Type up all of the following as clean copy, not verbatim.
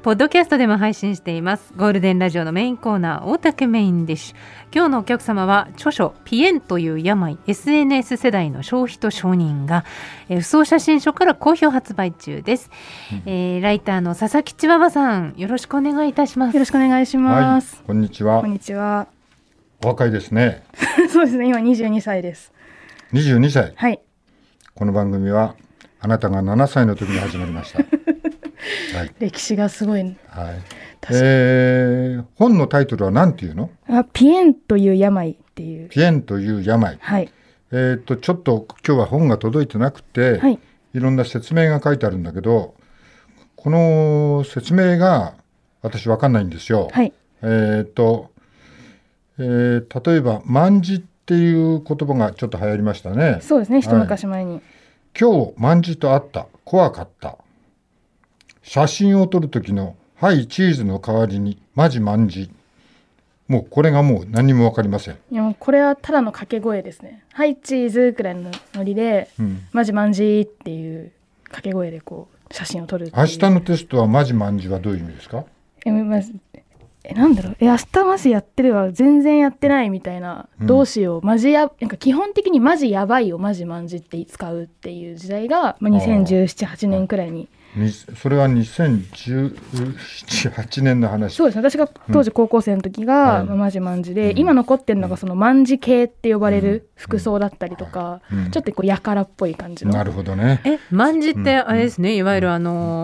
ポッドキャストでも配信しています。ゴールデンラジオのメインコーナー、大竹メインディッシュ。今日のお客様は著書ピエンという病、 SNS 世代の消費と承認が不走写真書から好評発売中です。ライターの佐々木千葉場さん、よろしくお願いいたします。 よろしくお願いします。 はい、こんにちは。 こんにちは。 お若いですね。 そうですね、今22歳です。 22歳。 はい。 この番組はあなたが7歳の時に始まりました。はい、 歴史がすごい。 はい。本のタイトルは何ていうの？ ピエンという病っていう。 ピエンという病。 はい。 ちょっと今日は本が届いてなくて、はい、いろんな説明が書いてあるんだけど、この説明が私分かんないんですよ。 はい。 例えば卍っていう言葉がちょっと流行りましたね。 そうですね、一昔前に。 今日卍と会った、怖かった。写真を撮る時のはいチーズの代わりにマジ卍。もうこれがもう何も分かりません。 いやもうこれはただの掛け声ですね。はいチーズくらいのノリで、マジ卍っていう掛け声でこう写真を撮るっていう。 明日のテストはマジ卍はどういう意味ですか？ なんだろう、明日マジやってるわ、全然やってないみたいな、どうしよう、マジなんか基本的にマジやばいをマジ卍って使うっていう時代が、2017、8年くらいに。 それは2017、8年の話。 そうですね、私が当時高校生の時が、マジ卍で、今残ってるのがその卍系って呼ばれる服装だったりとか、ちょっとこうやからっぽい感じの。 なるほどね。 卍ってあれですね、いわゆる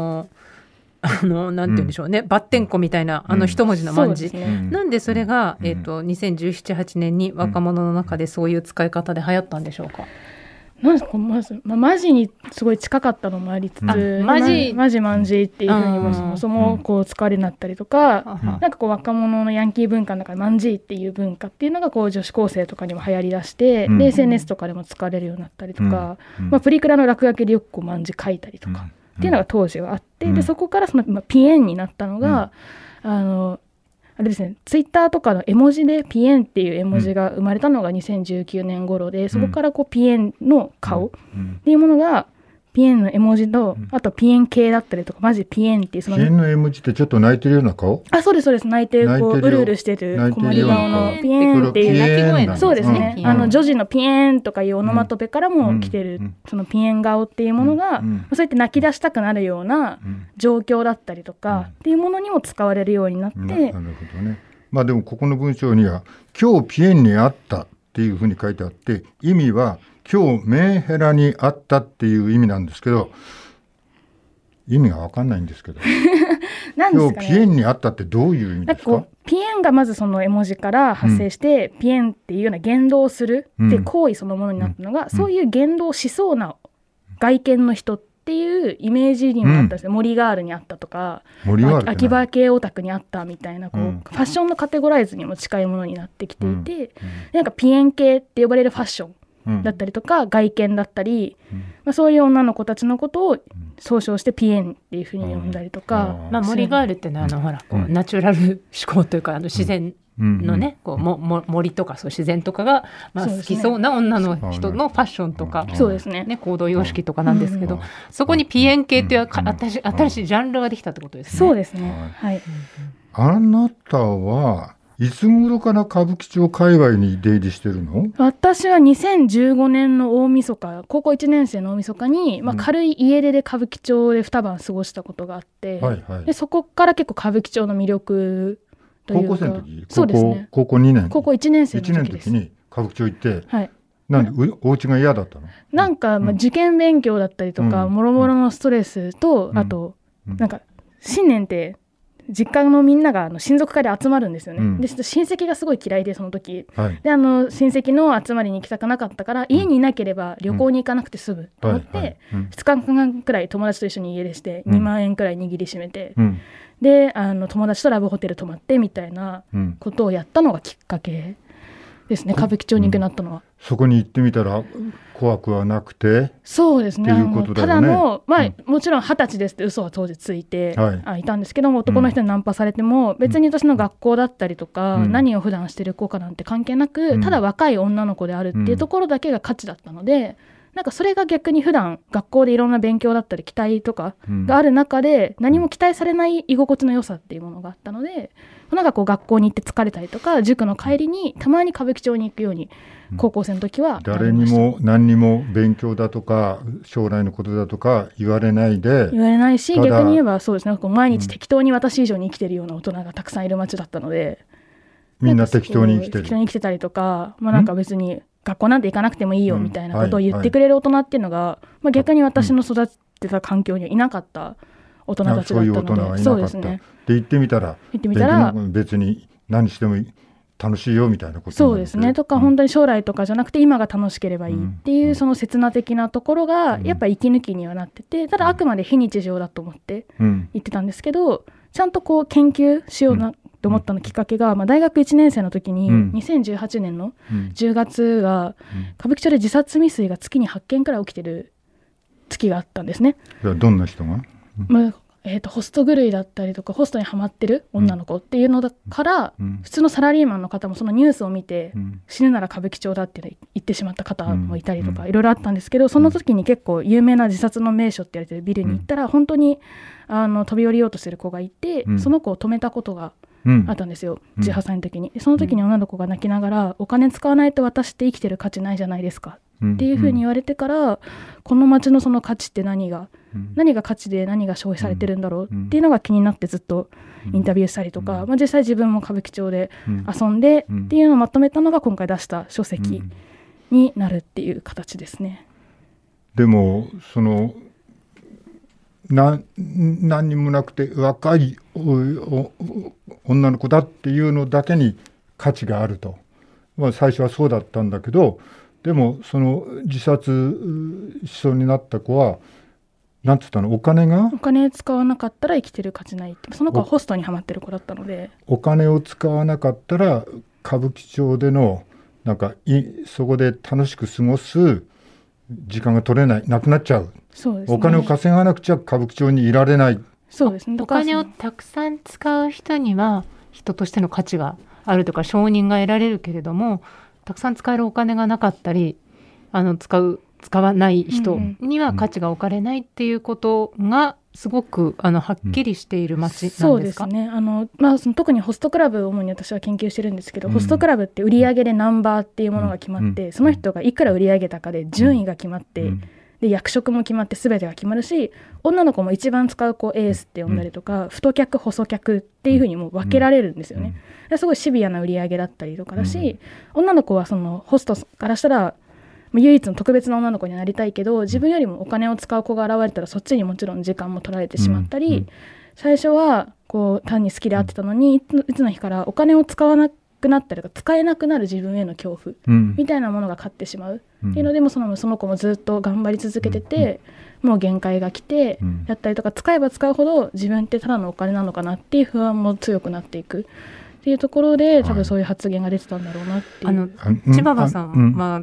なんて言うんでしょうね、バッテンコみたいな一文字の卍、なんでそれが、2017、8年に若者の中でそういう使い方で流行ったんでしょうか？ なんですか、マジにすごい近かったのもありつつ、マジ卍っていうふうにもそもそもこう使われるようになったりとか、なんかこう若者のヤンキー文化の中で卍っていう文化っていうのがこう女子高生とかにも流行りだして、で SNS とかでも使われるようになったりとか、プリクラの落書きでよくこう卍書いたりとかっていうのが当時はあって、でそこからそのピエンになったのが、あれですね、ツイッターとかの絵文字でピエンっていう絵文字が生まれたのが2019年頃で、そこからこうピエンの顔っていうものがピエンの絵文字と、あとピエン系だったりとか、マジピエンっていうそのピエンの絵文字ってちょっと泣いてるような顔？ そうですそうです、泣いてこううるうるしてる小森顔のピエンっていう鳴き声、そうですね、女児のピエンとかいうオノマトペからも来てる、そのピエン顔っていうものが、そうやって泣き出したくなるような状況だったりとかっていうものにも使われるようになって、 なるほどね。でもここの文章には今日ピエンに会ったっていうふうに書いてあって、意味は今日メンヘラに会ったっていう意味なんですけど、意味が分かんないんですけどなんですかね、 今日ピエンに会ったってどういう意味ですか？ ピエンがまずその絵文字から発生して、ピエンっていうような言動をするって行為そのものになったのが、そういう言動をしそうな外見の人っていうイメージにもあったんですね。森ガールにあったとか、秋葉系オタクにあったみたいなこう、ファッションのカテゴライズにも近いものになってきていて、なんかピエン系って呼ばれるファッションだったりとか、外見だったり、そういう女の子たちのことを総称してピエンっていうふうに呼んだりとか、 森ガールってのはほらこうナチュラル思考というか自然のね、こう森とかそう自然とかが、好きそうな女の人のファッションとか、 そうですね、 行動様式とかなんですけど、そこにピエン系っていう新しいジャンルができたってことですね。 そうですね、はい。 あなたはいつ頃から歌舞伎町界隈に出入りしてるの？ 私は2015年の大晦日、高校1年生の大晦日に、軽い家出で歌舞伎町で2晩過ごしたことがあって、でそこから結構歌舞伎町の魅力というか、 高校生の時？ そうですね、 高校2年？ 高校1年生の時です。 1年の時に歌舞伎町行って、 はい、 なんでお家が嫌だったの？ なんか、受験勉強だったりとか、もろもろのストレスと、あと、なんか新年って実家のみんなが親族会で集まるんですよね、で親戚がすごい嫌いでその時、で親戚の集まりに行きたくなかったから、家にいなければ旅行に行かなくて済むと思って、2日間くらい友達と一緒に家出して、2万円くらい握りしめて、で友達とラブホテル泊まってみたいなことをやったのがきっかけですね、歌舞伎町に行くなったのは。 そこに行ってみたら怖くはなくて、 そうですね、ただの、もちろん20歳ですって嘘は当時ついて、いたんですけども、男の人にナンパされても、別に私の学校だったりとか、何を普段してる子かなんて関係なく、ただ若い女の子であるっていうところだけが価値だったので、 なんかそれが逆に普段学校でいろんな勉強だったり期待とかがある中で、何も期待されない居心地の良さっていうものがあったので、なんかこう学校に行って疲れたりとか塾の帰りにたまに歌舞伎町に行くように高校生の時は誰にも何にも勉強だとか将来のことだとか言われないし、逆に言えばそうですね、毎日適当に私以上に生きてるような大人がたくさんいる街だったので、 みんな適当に生きてたりとか、なんか別に学校なんて行かなくてもいいよみたいなことを言ってくれる大人っていうのが、逆に私の育ってた環境にはいなかった大人たちだったので、 そういう大人はいなかった。そうですね。で行ってみたら別に何しても楽しいよみたいなことそうですねとか、本当に将来とかじゃなくて今が楽しければいいっていう、その刹那的なところがやっぱ息抜きにはなってて、ただあくまで非日常だと思って言ってたんですけど、ちゃんとこう研究しようなと思ったのきっかけが、大学1年生の時に2018年の10月が歌舞伎町で自殺未遂が月に8件くらい起きてる月があったんですね。 どんな人が？ ホスト狂いだったりとかホストにハマってる女の子っていうのだから、普通のサラリーマンの方もそのニュースを見て、死ぬなら歌舞伎町だって言ってしまった方もいたりとか、いろいろあったんですけど、その時に結構有名な自殺の名所って言われてるビルに行ったら、本当に飛び降りようとする子がいて、その子を止めたことがあったんですよ、18歳の時に。その時に女の子が泣きながら、お金使わないと私って生きてる価値ないじゃないですかっていう風に言われてから、この街のその価値って何が価値で何が消費されてるんだろうっていうのが気になってずっとインタビューしたりとか、実際自分も歌舞伎町で遊んでっていうのをまとめたのが今回出した書籍になるっていう形ですね。 でもその何にもなくて若い女の子だっていうのだけに価値があると、最初はそうだったんだけど、でもその自殺しそうになった子はなんて言ったの、お金使わなかったら生きてる価値ないって。その子はホストにハマってる子だったので、 お金を使わなかったら歌舞伎町でのなんかそこで楽しく過ごす時間が取れない、なくなっちゃう。 そうですね、 お金を稼がなくちゃ歌舞伎町にいられない。 そうですね、 お金をたくさん使う人には人としての価値があるとか承認が得られるけれども、たくさん使えるお金がなかったり使わない人には価値が置かれないっていうことがすごくはっきりしている街なんですか？ そうですね。その特にホストクラブを主に私は研究してるんですけど、ホストクラブって売り上げでナンバーっていうものが決まって、その人がいくら売り上げたかで順位が決まって、で役職も決まって全てが決まるし、女の子も一番使う子エースって呼んだりとか、太客細客っていう風にもう分けられるんですよね。すごいシビアな売り上げだったりとかだし、女の子はそのホストからしたら唯一の特別な女の子になりたいけど、自分よりもお金を使う子が現れたらそっちにもちろん時間も取られてしまったり、最初はこう単に好きで会ってたのに、いつの日からお金を使わなくなったりとか使えなくなる自分への恐怖みたいなものが勝ってしまうっていうので、もその子もずっと頑張り続けてて、もう限界が来てやったりとか、使えば使うほど自分ってただのお金なのかなっていう不安も強くなっていくっていうところで、多分そういう発言が出てたんだろうなっていう。 千葉さんは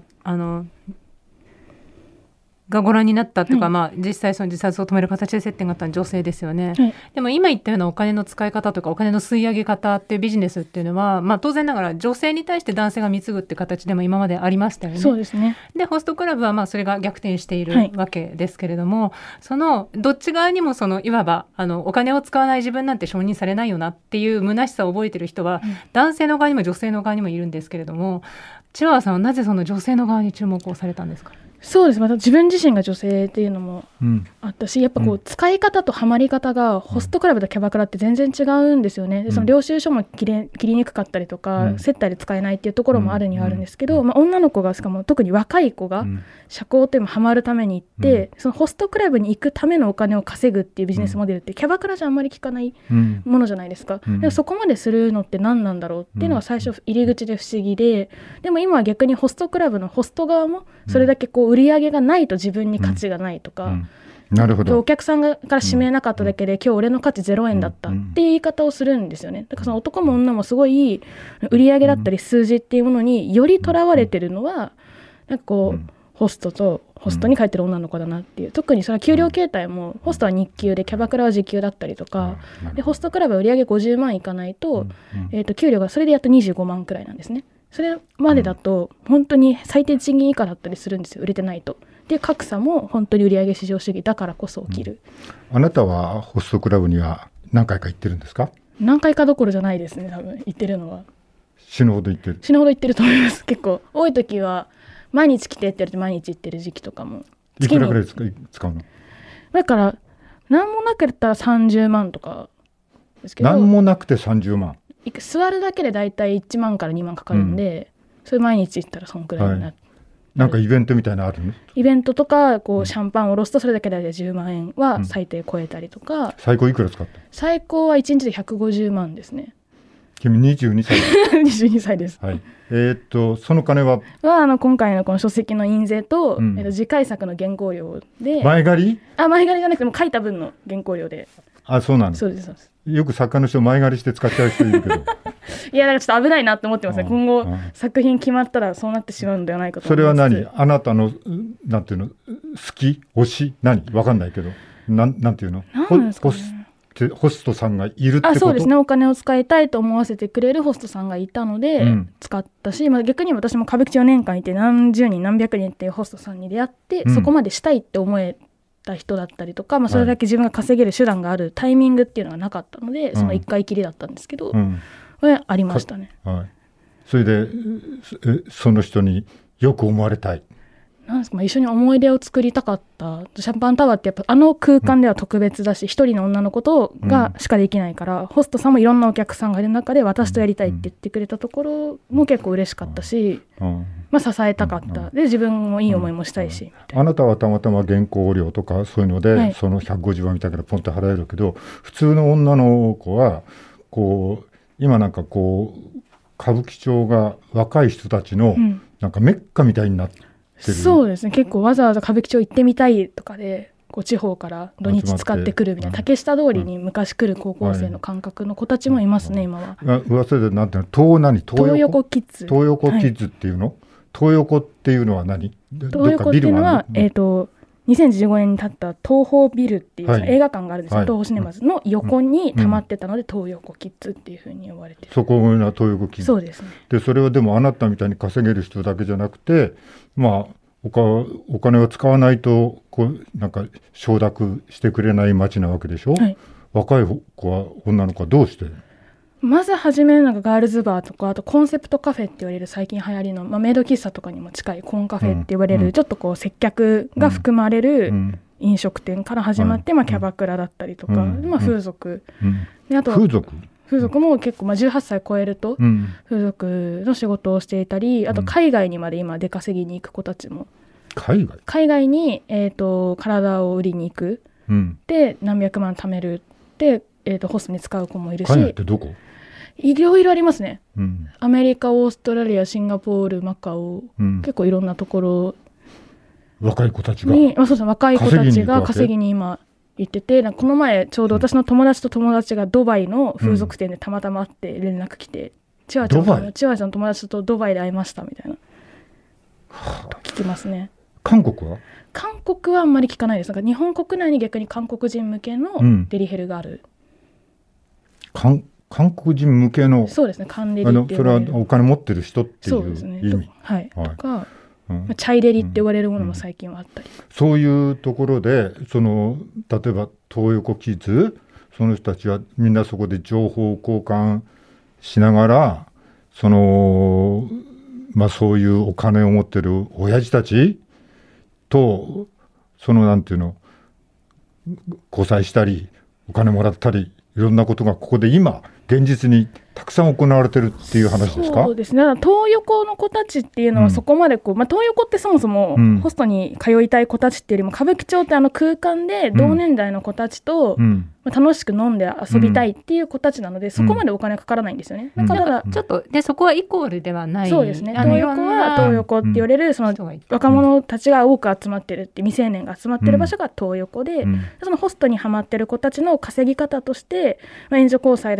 がご覧になったというか、実際その自殺を止める形で接点があった女性ですよね、でも今言ったようなお金の使い方とかお金の吸い上げ方っていうビジネスっていうのは、当然ながら女性に対して男性が貢ぐって形でも今までありましたよね。 そうですね。 でホストクラブはそれが逆転しているわけですけれども、そのどっち側にもいわばお金を使わない自分なんて承認されないよなっていう虚しさを覚えている人は、男性の側にも女性の側にもいるんですけれども、千葉さんはなぜその女性の側に注目をされたんですか？ そうです。また自分自身が女性っていうのもあったし、やっぱこう使い方とハマり方がホストクラブとキャバクラって全然違うんですよね。でその領収書も切りにくかったりとか、接待で使えないっていうところもあるにはあるんですけど、女の子がしかも特に若い子が社交というのもハマるために行って、そのホストクラブに行くためのお金を稼ぐっていうビジネスモデルってキャバクラじゃあんまり聞かないものじゃないですか。でもそこまでするのって何なんだろうっていうのが最初入り口で不思議で、でも今は逆にホストクラブのホスト側もそれだけこう売り上げがないと自分に価値がないとか、 なるほど、 お客さんから指名なかっただけで、今日俺の価値0円だったっていう言い方をするんですよね。だからその男も女もすごい売り上げだったり数字っていうものによりとらわれてるのは、なんかこうホストに帰ってる女の子だなっていう。特にそれは給料形態もホストは日給でキャバクラは時給だったりとかで、ホストクラブは売り上げ50万いかないと、給料がそれでやっと25万くらいなんですね。それまでだと本当に最低賃金以下だったりするんですよ、売れてないと。 で格差も本当に売上至上主義だからこそ起きる。 あなたはホストクラブには何回か行ってるんですか？ 何回かどころじゃないですね。多分行ってるのは死ぬほど行ってる。 死ぬほど行ってると思います。結構多い時は毎日来てって言われて毎日行ってる時期とかも。 いくらぐらい使うの？ だから何もなかったら30万とかですけど、 何もなくて30万。 座るだけでだいたい1万から2万かかるんで、それ毎日行ったらそのくらいになって、 なんかイベントみたいなのあるの？ イベントとかこうシャンパンを下ろすとそれだけで10万円は最低超えたりとか、 最高いくら使った？ 最高は1日で150万ですね。 君22歳 22歳です、 はい。その金は今回のこの書籍の印税と、次回作の原稿料で。 前借り？ 前借りじゃなくても書いた分の原稿料で。 そうなんです。 そうです。 よく作家の人前借りして使っちゃう人いるけどいやだからちょっと危ないなって思ってますね。今後作品決まったらそうなってしまうんではないかと思います。 それは何？あなたのなんていうの、好き推し何？分かんないけどなんていうの？ なんですかね。 ホストさんがいるってこと？ そうですね。お金を使いたいと思わせてくれるホストさんがいたので、使ったし、逆に私も歌舞伎町4年間いて何十人何百人っていうホストさんに出会って、そこまでしたいって思えた人だったりとか、それだけ自分が稼げる手段があるタイミングっていうのがなかったので、その1回きりだったんですけど、ありましたね。 それでその人によく思われたい。 なんですか、一緒に思い出を作りたかった。シャンパンタワーってやっぱあの空間では特別だし、一人の女の子とがしかできないから、ホストさんもいろんなお客さんがいる中で私とやりたいって言ってくれたところも結構嬉しかったし、支えたかった。で自分もいい思いもしたいし、 あなたはたまたま原稿料とかそういうので、その150万みたいなポンと払えるけど、普通の女の子はこう今なんかこう歌舞伎町が若い人たちのなんかメッカみたいになってそうですね。結構わざわざ歌舞伎町行ってみたいとかでこう地方から土日使ってくるみたいな、竹下通りに昔来る高校生の感覚の子たちもいますね、今は。 噂でなんていうの、 東横キッズ。 東横キッズっていうの？東横っていうのは何？ 東横っていうのは2015年に建った東宝ビルっていう映画館があるんですよ、東宝シネマズの横に溜まってたので、東横キッズっていう風に呼ばれてる。 そこが東横キッズ。 そうですね。 でそれはでもあなたみたいに稼げる人だけじゃなくて、お金を使わないとこうなんか承諾してくれない街なわけでしょ、若い子は女の子はどうして？ まず初めなんかガールズバーとか、あとコンセプトカフェって言われる最近流行りの、メイド喫茶とかにも近いコンカフェって言われる、ちょっとこう接客が含まれる飲食店から始まって、キャバクラだったりとか、風俗、であと風俗も結構18歳超えると風俗の仕事をしていたり、あと海外にまで今出稼ぎに行く子たちも、海外に、体を売りに行く、で何百万貯めるで、ホストに使う子もいるし。 海外ってどこ？ いろいろありますね、アメリカ、オーストラリア、シンガポール、マカオ、結構いろんなところ若い子たちが若い子たちが稼ぎに今行ってて、この前ちょうど私の友達と友達がドバイの風俗店でたまたま会って連絡来て、チワちゃんの友達とドバイで会いましたみたいな聞きますね。 韓国はあんまり聞かないです。なんか日本国内に逆に韓国人向けのデリヘルがある、 韓国人向けの。 そうですね。カンデリってそれはお金持ってる人っていう意味。そうですね。とか、チャイデリって言われるものも最近はあったり。 そういうところで例えば東横キッズ、その人たちはみんなそこで情報交換しながらそういうお金を持ってる親父たちとなんていうの、交際したりお金もらったり、いろんなことがここで今現実にたくさん行われてるっていう話ですか？ そうですね。東横の子たちっていうのはそこまで東横ってそもそもホストに通いたい子たちっていうよりも、歌舞伎町って空間で同年代の子たちと楽しく飲んで遊びたいっていう子たちなので、そこまでお金かからないんですよね。だからちょっとでそこはイコールではない。 そうですね。東横は東横って言われる若者たちが多く集まってるって、未成年が集まってる場所が東横で、そのホストにハマってる子たちの稼ぎ方として、援助交際だけじゃなく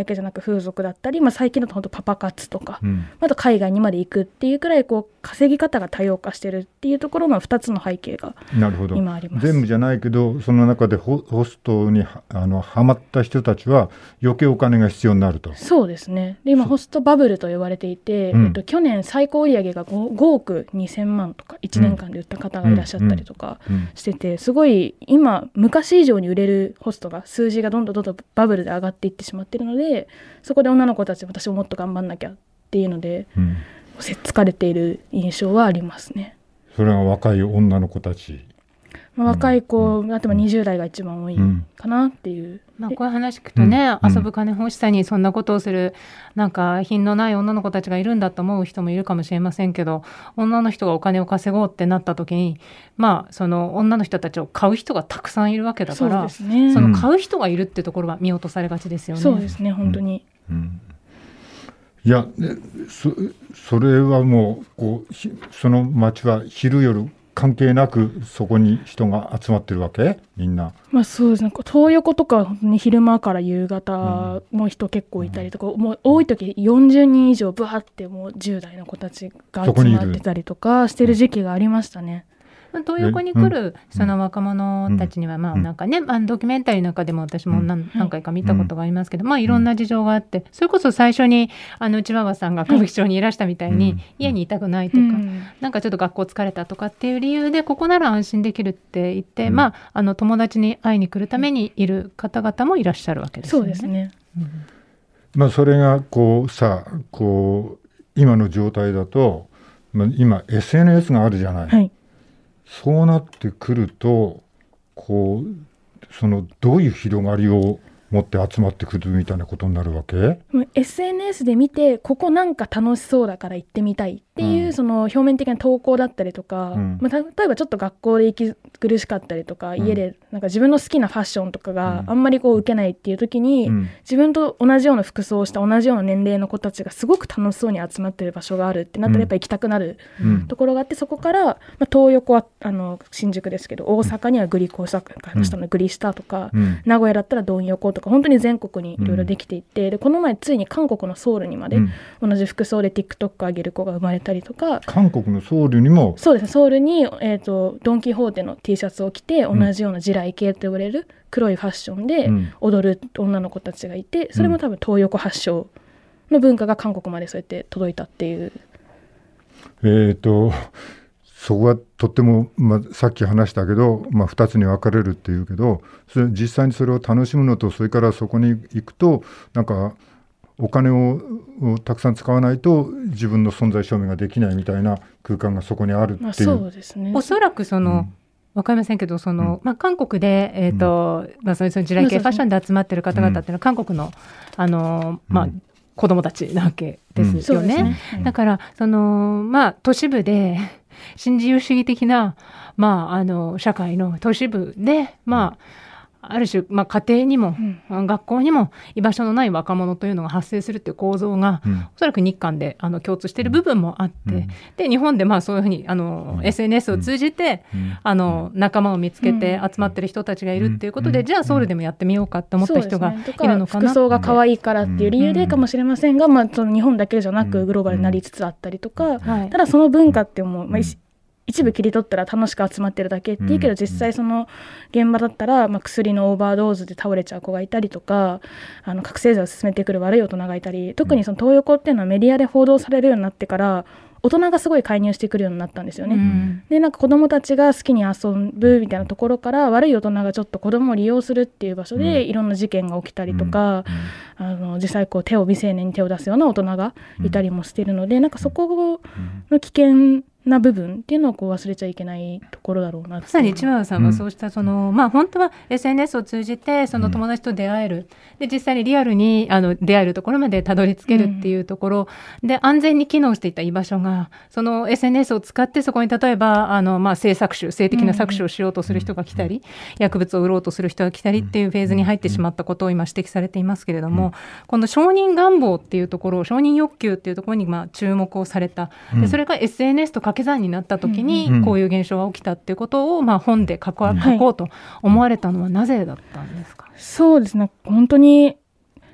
風俗だったり、最近だと本当パパ活とか、あと海外にまで行くっていうくらい稼ぎ方が多様化してるっていうところの2つの背景が今あります。 全部じゃないけどその中でホストにはまった人たちは余計お金が必要になると。 そうですね。で今ホストバブルと呼ばれていて、去年最高売上が 5億2000万とか1年間で売った方がいらっしゃったりとかしてて、すごい今昔以上に売れるホストが数字がどんどんバブルで上がっていってしまっているので、そこで女の子たち私ももっと頑張んなきゃっていうので、せっつかれている印象はありますね。 それが若い女の子たち、 若い子、あとは20代が一番多いかなっていう、 こういう話聞くとね、遊ぶ金欲しさにそんなことをするなんか品のない女の子たちがいるんだと思う人もいるかもしれませんけど、女の人がお金を稼ごうってなった時に、その女の人たちを買う人がたくさんいるわけだから、その買う人がいるってところが見落とされがちですよね。 そうですね、本当に。 いや、それはもうその町は昼夜関係なくそこに人が集まってるわけ、みんな。 そうですね。東横とかは本当に昼間から夕方も人結構いたりとか、もう多い時40人以上ブワーってもう10代の子たちが集まってたりとかしてる時期がありましたね。 東横に来るその若者たちにはなんかね、ドキュメンタリーの中でも私も何回か見たことがありますけど、いろんな事情があって、それこそ最初に内輪葉さんが歌舞伎町にいらしたみたいに、家にいたくないとか、なんかちょっと学校疲れたとかっていう理由でここなら安心できるって言って、友達に会いに来るためにいる方々もいらっしゃるわけですよね。 そうですね。 それが今の状態だと、今 SNS があるじゃない。はい、そうなってくるとどういう広がりを持って集まってくるみたいなことになるわけ？ SNS で見てここなんか楽しそうだから行ってみたいっていう、その表面的な投稿だったりとか、例えばちょっと学校で息苦しかったりとか、家でなんか自分の好きなファッションとかがあんまり受けないっていう時に、自分と同じような服装をした同じような年齢の子たちがすごく楽しそうに集まってる場所があるってなったらやっぱり行きたくなるところがあって、そこから東横は新宿ですけど、大阪にはグリコー坂の下のグリスタとか、名古屋だったらドン横とか、本当に全国にいろいろできていて、でこの前ついに韓国のソウルにまで同じ服装で TikTok 上げる子が生まれたりとか、 韓国のソウルにも、 そうですね、ソウルに、ドン・キホーテの T シャツを着て同じような地雷系と呼ばれる黒いファッションで踊る女の子たちがいて、それも多分東横発祥の文化が韓国までそうやって届いたっていう。 そこはとっても、さっき話したけど、2つに分かれるっていうけど、実際にそれを楽しむのと、それからそこに行くとなんかお金をたくさん使わないと自分の存在証明ができないみたいな空間がそこにあるっていう。 そうですね。 おそらく分かりませんけど、韓国で、そういう地雷系ファッションで集まってる方々っていうのは韓国の子供たちなわけですよね。だから都市部で新自由主義的な、社会の都市部で、ある種、家庭にも、学校にも居場所のない若者というのが発生するっていう構造が、おそらく日韓で共通している部分もあって、で日本でそういうふうにSNS を通じて、仲間を見つけて集まってる人たちがいるっていうことで、じゃあソウルでもやってみようかって思った人がいるのかな。 服装が可愛いからっていう理由でかもしれませんが、その日本だけじゃなくグローバルになりつつあったりとか、ただその文化ってもう、一部切り取ったら楽しく集まってるだけっていうけど、実際その現場だったら、薬のオーバードーズで倒れちゃう子がいたりとか、覚醒剤を進めてくる悪い大人がいたり、特にその東横っていうのはメディアで報道されるようになってから大人がすごい介入してくるようになったんですよね。でなんか子どもたちが好きに遊ぶみたいなところから、悪い大人がちょっと子どもを利用するっていう場所でいろんな事件が起きたりとか、実際未成年に手を出すような大人がいたりもしているので、なんかそこの危険な部分っていうのを忘れちゃいけないところだろうなって。 まさに千葉さんはそうした本当は SNS を通じてその友達と出会える、で実際にリアルに出会えるところまでたどり着けるっていうところで、安全に機能していた居場所がその SNS を使ってそこに例えば性的な搾取をしようとする人が来たり、薬物を売ろうとする人が来たりっていうフェーズに入ってしまったことを今指摘されていますけれども、この承認願望っていうところ、承認欲求っていうところに注目をされた。でそれが SNS と掛け算になった時にこういう現象が起きたっていうことを本で書こうと思われたのはなぜだったんですか？ そうですね、本当に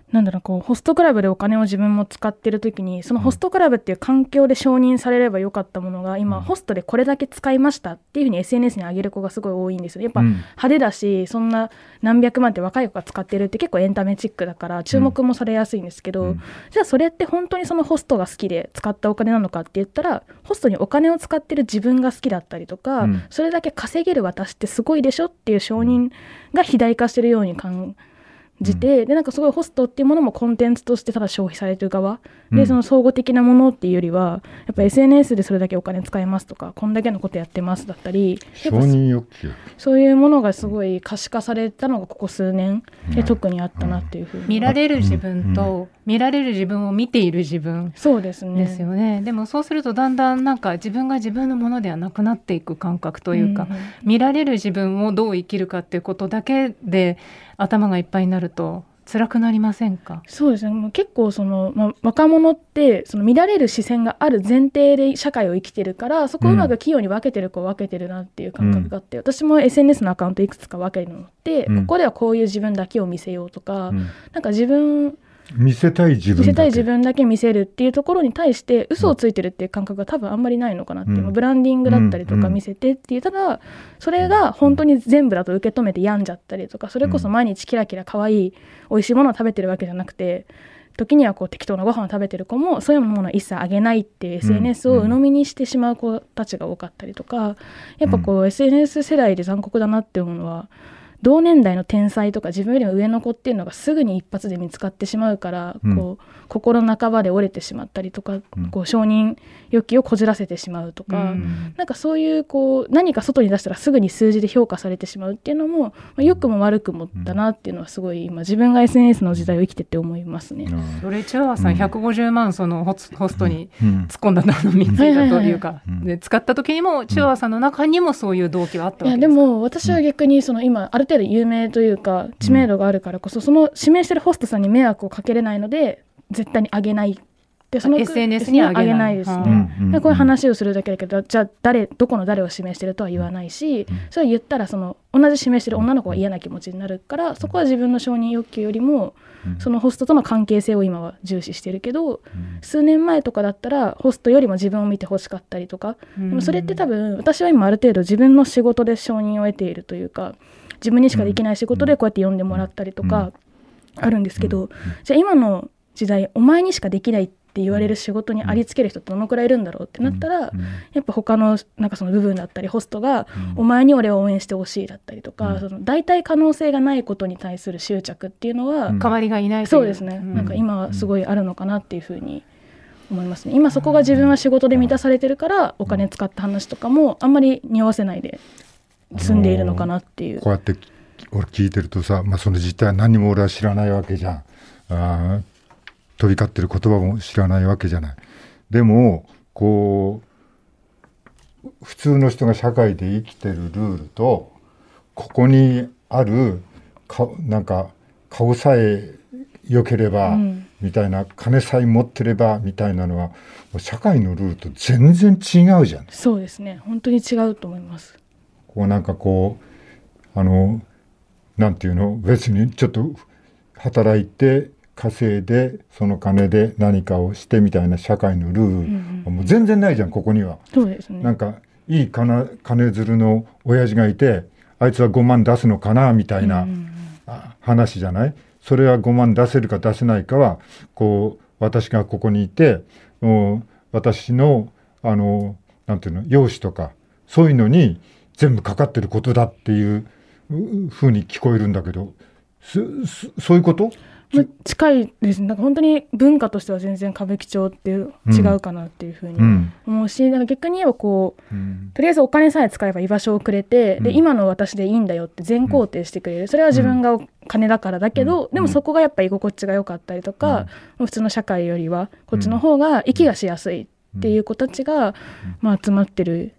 なんだろう、こうホストクラブでお金を自分も使ってる時に、そのホストクラブっていう環境で承認されればよかったものが、今ホストでこれだけ使いましたっていうふうに SNS に上げる子がすごい多いんですよね。やっぱ派手だし、そんな何百万って若い子が使ってるって結構エンタメチックだから注目もされやすいんですけど、じゃあそれって本当にそのホストが好きで使ったお金なのかって言ったら、ホストにお金を使ってる自分が好きだったりとか、それだけ稼げる私ってすごいでしょっていう承認が肥大化してるように感じて、でなんかすごいホストっていうものもコンテンツとしてただ消費されてる側で、その総合的なものっていうよりはやっぱ SNS でそれだけお金使えますとか、こんだけのことやってますだったり、 承認欲求、 そういうものがすごい可視化されたのがここ数年で特にあったなっていうふうに、 見られる自分と見られる自分を見ている自分、 そうですね、 ですよね。でもそうするとだんだんなんか自分が自分のものではなくなっていく感覚というか、見られる自分をどう生きるかっていうことだけで頭がいっぱいになると辛くなりませんか？ そうですね、もう結構若者ってその見られる視線がある前提で社会を生きてるから、そこをうまく器用に分けてる子は分けてるなっていう感覚があって、私も SNS のアカウントいくつか分けるのって、ここではこういう自分だけを見せようとか、なんか見せたい自分だけ見せるっていうところに対して嘘をついてるっていう感覚が多分あんまりないのかなっていう、ブランディングだったりとか見せてっていう、ただそれが本当に全部だと受け止めて病んじゃったりとか、それこそ毎日キラキラ可愛い美味しいものを食べてるわけじゃなくて、時にはこう適当なご飯を食べてる子もそういうものは一切あげないっていう SNS を鵜呑みにしてしまう子たちが多かったりとか、やっぱこう SNS 世代で残酷だなって思うのは、同年代の天才とか自分よりも上の子っていうのがすぐに一発で見つかってしまうから、こう心の半ばで折れてしまったりとか、こう承認欲求をこじらせてしまうとか、なんかそういうこう何か外に出したらすぐに数字で評価されてしまうっていうのも、良くも悪くもだなっていうのはすごい今自分が SNS の時代を生きてて思いますね。 それチュアさん150万そのホストに突っ込んだのについたというか、で使った時にもチュアさんの中にもそういう動機はあったわけですか？ いやでも私は逆に今ある程度有名というか知名度があるからこそ、その指名してるホストさんに迷惑をかけれないので絶対にあげないで、その SNS にあげないですね。でこういう話をするだけだけど、じゃあどこの誰を指名してるとは言わないし、それを言ったら同じ指名してる女の子が嫌な気持ちになるから、そこは自分の承認欲求よりもそのホストとの関係性を今は重視してるけど、数年前とかだったらホストよりも自分を見てほしかったりとか、でもそれって多分私は今ある程度自分の仕事で承認を得ているというか、自分にしかできない仕事でこうやって呼んでもらったりとかあるんですけど、じゃあ今の時代お前にしかできないって言われる仕事にありつける人ってどのくらいいるんだろうってなったら、やっぱ他のなんかその部分だったりホストがお前に俺を応援してほしいだったりとか、大体可能性がないことに対する執着っていうのは代わりがいないという、 そうですね、なんか今はすごいあるのかなっていうふうに思いますね。今そこが自分は仕事で満たされてるからお金使った話とかもあんまり匂わせないで済んでいるのかなっていう。 こうやって俺聞いてるとさ、その実態は何も俺は知らないわけじゃん。飛び交ってる言葉も知らないわけじゃない。でもこう普通の人が社会で生きてるルールと、ここにあるなんか顔さえ良ければ、みたいな、金さえ持ってればみたいなのは社会のルールと全然違うじゃん。 そうですね、本当に違うと思います。 こうなんかこうなんていうの、別にちょっと働いて稼いでその金で何かをしてみたいな社会のルールはもう全然ないじゃん、ここには。 そうですね。 なんかいい金づるの親父がいて、あいつは5万出すのかなみたいな話じゃない。それは5万出せるか出せないかはこう私がここにいて、私のなんていうの、容姿とかそういうのに全部かかってることだっていう風に聞こえるんだけど、そういうこと？ 近いですね。なんか本当に文化としては全然歌舞伎町って違うかなっていうふうに思うし、なんか逆に言えばこう、とりあえずお金さえ使えば居場所をくれて、で今の私でいいんだよって全肯定してくれる。それは自分が金だからだけど、でもそこがやっぱ居心地が良かったりとか、普通の社会よりはこっちの方が息がしやすいっていう子たちが、集まってる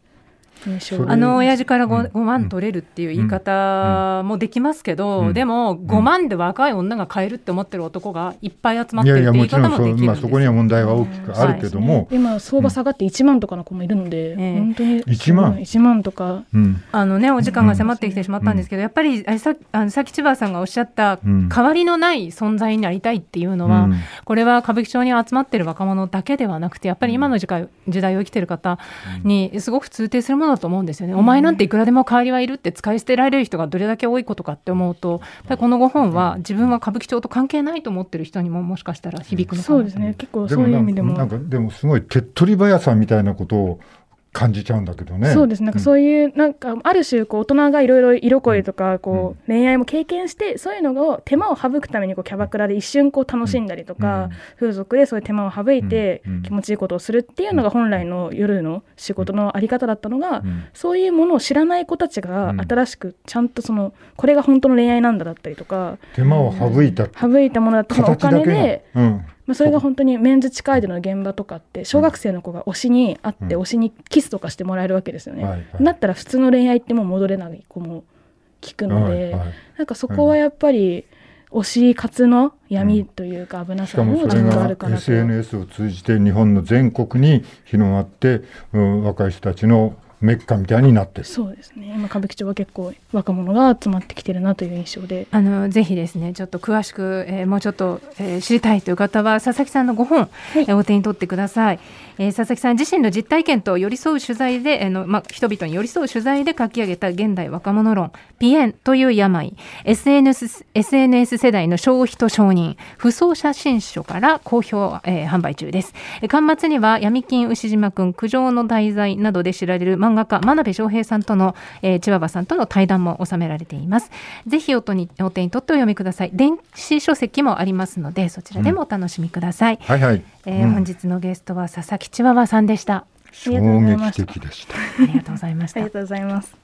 親父から 5万取れるっていう言い方もできますけど、でも5万で若い女が買えるって思ってる男がいっぱい集まってるっていう言い方もできるんです。 そこには問題は大きくあるけども、 今相場下がって1万とかの子もいるので、本当に1万とか、 お時間が迫ってきてしまったんですけど、やっぱりさっき千葉さんがおっしゃった代わりのない存在になりたいっていうのは、これは歌舞伎町に集まってる若者だけではなくて、やっぱり今の時代を生きてる方にすごく通底するものだと思うんですよね。お前なんていくらでも代わりはいるって使い捨てられる人がどれだけ多いことかって思うと、やっぱりこの5本は自分は歌舞伎町と関係ないと思ってる人にももしかしたら響くのかな。 そうですね、結構そういう意味でもでもすごい手っ取り早さみたいなことを感じちゃうんだけどね。 そうです。なんかそういうなんかある種大人がいろいろ色恋とか恋愛も経験して、そういうのを手間を省くためにキャバクラで一瞬楽しんだりとか、風俗でそういう手間を省いて気持ちいいことをするっていうのが本来の夜の仕事のあり方だったのが、そういうものを知らない子たちが新しくちゃんとこれが本当の恋愛なんだだったりとか、 手間を省いたものだったそのお金で、それが本当にメンズ地下アイドルの現場とかって小学生の子が推しに会って推しにキスとかしてもらえるわけですよね。だったら普通の恋愛ってもう戻れない子も聞くので、なんかそこはやっぱり推し活の闇というか危なさもちょっとあるかなと。 しかもそれが SNS を通じて日本の全国に広がって、若い人たちのメッカみたいになってる。 そうですね。今歌舞伎町は結構若者が集まってきてるなという印象で、 ぜひですねちょっと詳しく、もうちょっと、知りたいという方は佐々木さんの5本、お手に取ってください。佐々木さん自身の実体験と寄り添う取材で人々に寄り添う取材で書き上げた現代若者論ピエンという病 SNS 世代の消費と承認不走写真書から好評、販売中です。巻末には闇金牛島くん苦情の題材などで知られる漫画家真鍋昌平さんとの、千葉場さんとの対談も収められています。ぜひお手に取ってお読みください。電子書籍もありますのでそちらでもお楽しみください。本日のゲストは佐々木千葉場さんでした。 衝撃的でした。 ありがとうございました。 ありがとうございます。